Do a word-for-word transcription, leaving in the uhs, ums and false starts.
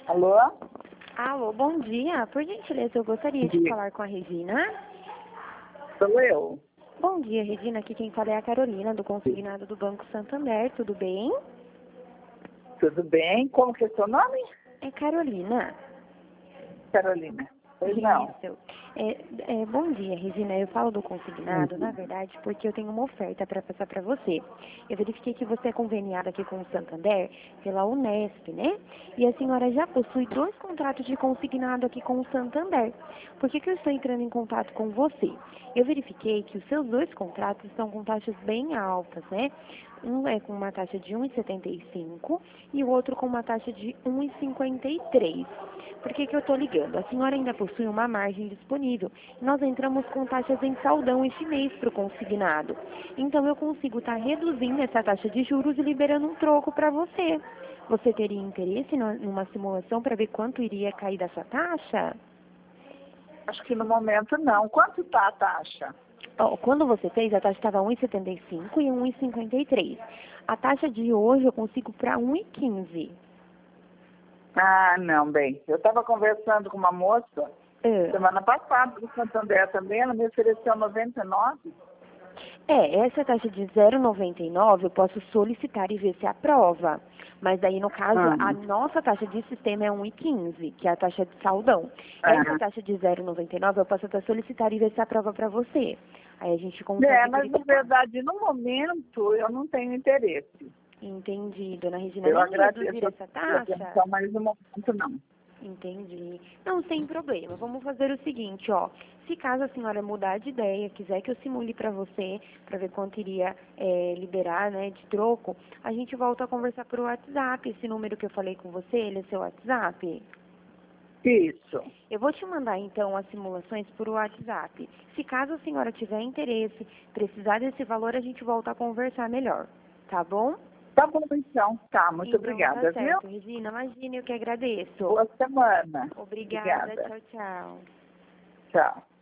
Alô? Alô, bom dia. Por gentileza, eu gostaria Bom de dia. falar com a Regina. Sou eu. Bom dia, Regina. Aqui quem fala é a Carolina, do consignado do Banco Santander. Tudo bem? Tudo bem? Como que é seu nome? É Carolina. Carolina. Pois não. Isso. É, é, bom dia, Regina. Eu falo do consignado, Uhum. na verdade, porque eu tenho uma oferta para passar para você. Eu verifiquei que você é conveniada aqui com o Santander pela Unesp, né? E a senhora já possui dois contratos de consignado aqui com o Santander. Por que que eu estou entrando em contato com você? Eu verifiquei que os seus dois contratos estão com taxas bem altas, né? Um é com uma taxa de um vírgula setenta e cinco e o outro com uma taxa de um vírgula cinquenta e três. Por que que eu estou ligando? A senhora ainda possui uma margem disponível. Nós entramos com taxas em saldão este mês para o consignado. Então eu consigo estar reduzindo essa taxa de juros e liberando um troco para você. Você teria interesse na- numa simulação para ver quanto iria cair dessa taxa? Acho que no momento não. Quanto tá a taxa? Ó, quando você fez, a taxa estava um vírgula setenta e cinco e um vírgula cinquenta e três. A taxa de hoje eu consigo para um vírgula quinze. Ah, não, bem. Eu estava conversando com uma moça É. semana passada do Santander também. Ela me ofereceu noventa e nove. É, essa taxa de zero vírgula noventa e nove eu posso solicitar e ver se aprova. Mas daí, no caso, Ah. a nossa taxa de sistema é um vírgula quinze, que é a taxa de saldão. Ah. Essa taxa de zero vírgula noventa e nove eu posso até solicitar e ver se aprova para você. Aí a gente consegue É, mas na verificar. verdade, no momento, eu não tenho interesse. Entendi, dona Regina. Eu Nem agradeço reduzir a essa sua taxa? atenção, mas no momento não. Entendi. Não, sem problema. Vamos fazer o seguinte, ó. Se caso a senhora mudar de ideia, quiser que eu simule para você, para ver quanto iria é, liberar, né, de troco, a gente volta a conversar por WhatsApp. Esse número que eu falei com você, ele é seu WhatsApp? Isso. Eu vou te mandar, então, as simulações por WhatsApp. Se caso a senhora tiver interesse, precisar desse valor, a gente volta a conversar melhor. Tá bom? Tá bom, então. Tá, muito Então, obrigada, tá viu? certo, Regina. Imagina, eu que agradeço. Boa semana. Obrigada. Obrigada. Tchau, tchau. Tchau.